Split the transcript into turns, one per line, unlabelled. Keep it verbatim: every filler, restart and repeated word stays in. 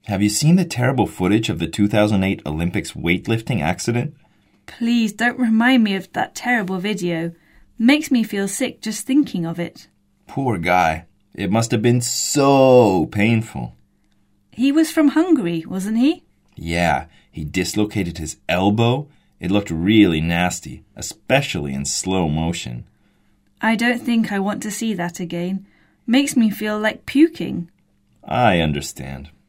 Have you seen the terrible footage of the two thousand eight Olympics weightlifting accident?
Please don't remind me of that terrible video. Makes me feel sick just thinking of it.
Poor guy. It must have been so painful.
He was from Hungary, wasn't he?
Yeah, he dislocated his elbow. It looked really nasty, especially in slow motion.
I don't think I want to see that again. Makes me feel like puking.
I understand.